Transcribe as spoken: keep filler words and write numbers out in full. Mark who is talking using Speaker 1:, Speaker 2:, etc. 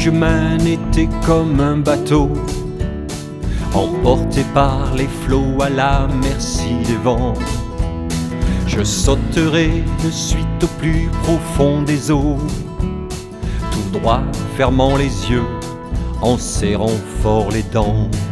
Speaker 1: chemin n'était comme un bateau, emporté par les flots à la merci des vents. Je sauterai de suite au plus profond des eaux, tout droit fermant les yeux, en serrant fort les dents.